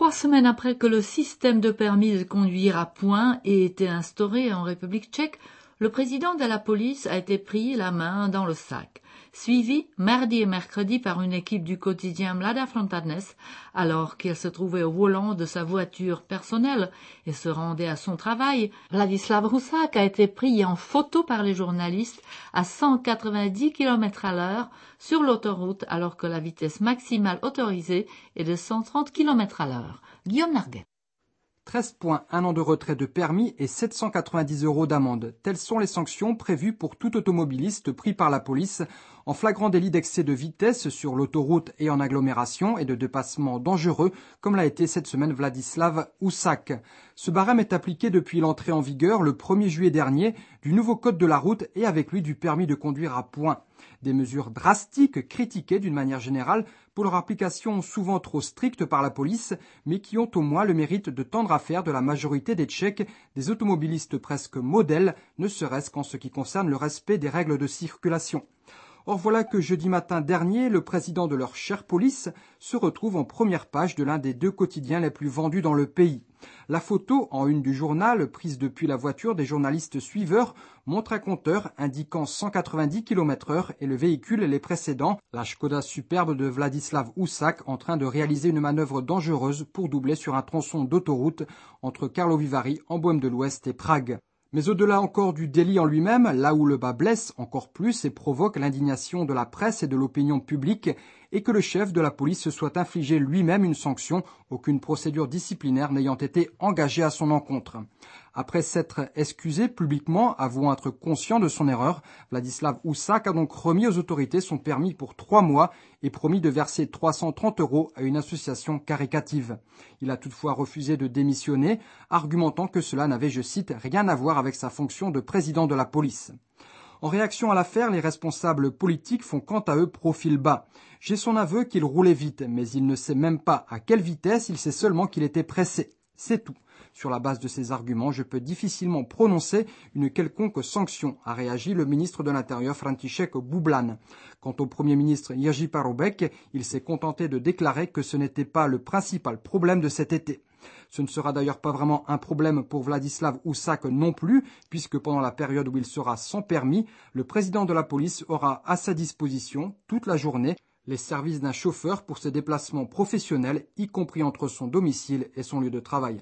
3 semaines après que le système de permis de conduire à points ait été instauré en République tchèque, le président de la police a été pris la main dans le sac, suivi mardi et mercredi par une équipe du quotidien Mladá Frontanes, alors qu'il se trouvait au volant de sa voiture personnelle et se rendait à son travail. Vladislav Husak a été pris en photo par les journalistes à 190 km/h sur l'autoroute alors que la vitesse maximale autorisée est de 130 km/h. Guillaume Narguet. 13 points, 1 an de retrait de permis et 790 € d'amende. Telles sont les sanctions prévues pour tout automobiliste pris par la police en flagrant délit d'excès de vitesse sur l'autoroute et en agglomération et de dépassement dangereux, comme l'a été cette semaine Vladislav Husak. Ce barème est appliqué depuis l'entrée en vigueur le 1er juillet dernier du nouveau code de la route et avec lui du permis de conduire à points. Des mesures drastiques critiquées d'une manière générale pour leur application souvent trop stricte par la police, mais qui ont au moins le mérite de tendre à faire de la majorité des Tchèques des automobilistes presque modèles, ne serait-ce qu'en ce qui concerne le respect des règles de circulation. Or voilà que jeudi matin dernier, le président de leur chère police se retrouve en première page de l'un des 2 quotidiens les plus vendus dans le pays. La photo, en une du journal, prise depuis la voiture des journalistes suiveurs, montre un compteur indiquant 190 km/h et le véhicule les précédents, la Škoda superbe de Vladislav Husak, en train de réaliser une manœuvre dangereuse pour doubler sur un tronçon d'autoroute entre Karlovy Vary en Bohême de l'Ouest et Prague. Mais au-delà encore du délit en lui-même, là où le bas blesse encore plus et provoque l'indignation de la presse et de l'opinion publique, et que le chef de la police se soit infligé lui-même une sanction, aucune procédure disciplinaire n'ayant été engagée à son encontre. Après s'être excusé publiquement, avouant être conscient de son erreur, Vladislav Husak a donc remis aux autorités son permis pour 3 mois et promis de verser 330 € à une association caritative. Il a toutefois refusé de démissionner, argumentant que cela n'avait, je cite, rien à voir avec sa fonction de président de la police. En réaction à l'affaire, les responsables politiques font quant à eux profil bas. J'ai son aveu qu'il roulait vite, mais il ne sait même pas à quelle vitesse, il sait seulement qu'il était pressé. C'est tout. Sur la base de ces arguments, je peux difficilement prononcer une quelconque sanction, a réagi le ministre de l'Intérieur František Bublan. Quant au Premier ministre Jerzy Paroubek, il s'est contenté de déclarer que ce n'était pas le principal problème de cet été. Ce ne sera d'ailleurs pas vraiment un problème pour Vladislav Husak non plus, puisque pendant la période où il sera sans permis, le président de la police aura à sa disposition toute la journée les services d'un chauffeur pour ses déplacements professionnels, y compris entre son domicile et son lieu de travail.